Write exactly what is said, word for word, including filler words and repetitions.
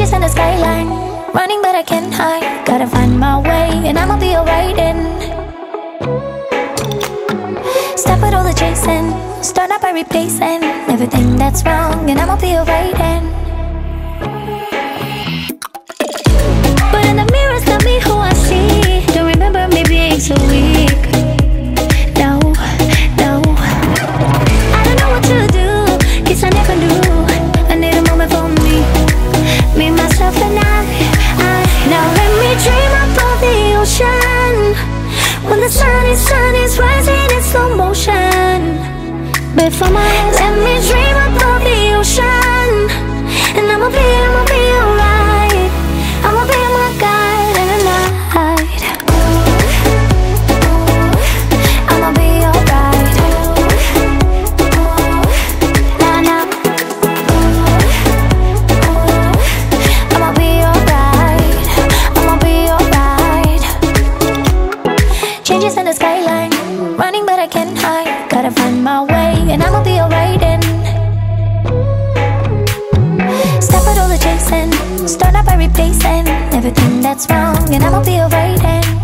Changes in the skyline, running but I can't hide. Gotta find my way and I'ma be alright then. Stop with all the chasing, start out by replacing everything that's wrong, and I'ma be alright then. But in the mirror's not me who I see. Don't remember me being so weak. No, no, I don't know what to do, guess I never knew. I need a moment for me, me, myself and I, I. Now let me dream above the ocean, when the sun is, sun is rising in slow motion before my eyes. Let me dream above the ocean, and I'ma be, I'ma be alright. I'ma be my guide in the night. I'ma be alright. Nah, nah. I'ma be alright. I'ma be alright. Changes in the skyline, running but I can't hide. Gotta find my way and I'ma be alright then. Stop with all the chasing, start out by replacing everything that's wrong, and I'ma be alright then.